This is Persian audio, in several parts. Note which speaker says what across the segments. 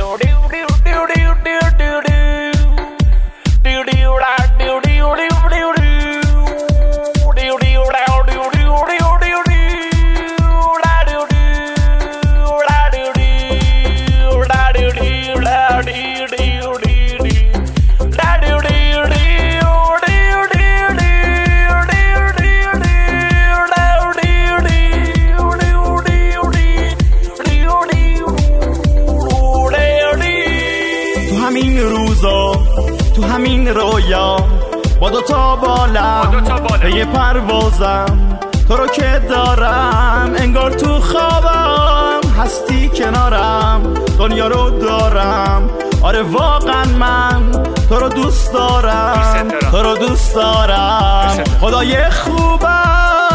Speaker 1: تو همین رویا با دوتا بالم به پروازم تو رو که دارم انگار تو خوابم هستی کنارم دنیا رو دارم آره واقعا من تو رو دوست دارم تو رو دوست دارم خدای خوبم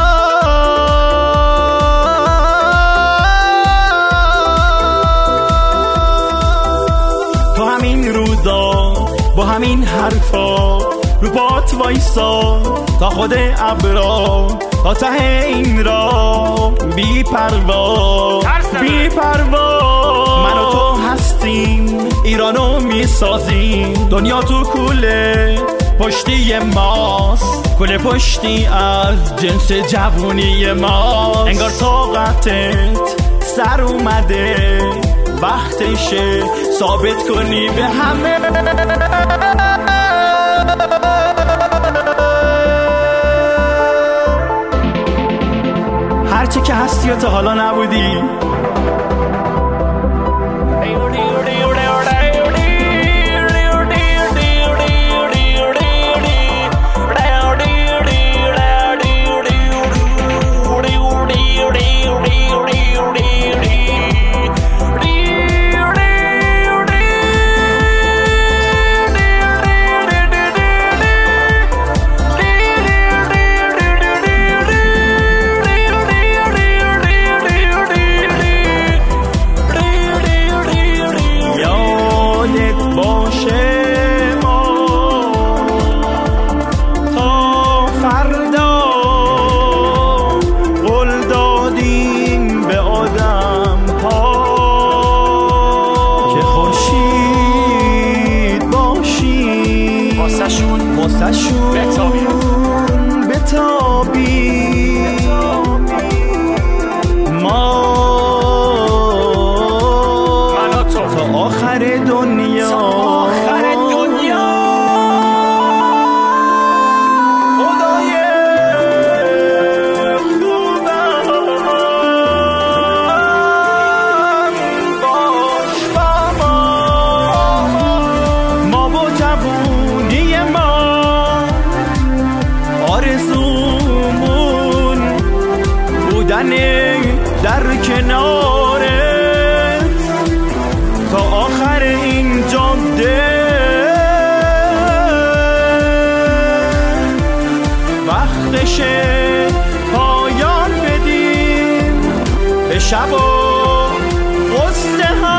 Speaker 1: تو همین روزا با همین حرفا رو بات وایسا تا خود ابرا تا ته این را بی پروا بی پروا من و تو هستیم ایرانو میسازیم دنیا تو کوله پشتی ماست کوله پشتی از جنس جوونی ما انگار طاقتت سر اومده وقتشه ثابت کنی به همه هرچی که هستی و تا حالا نبودی بتابی ما تا آخر دنیا خدای خوبم باش با ما با جوونی ما آرزومون بودن در کنارت تا آخر این جاده وقتشه پایان بدیم به شب و غصه ها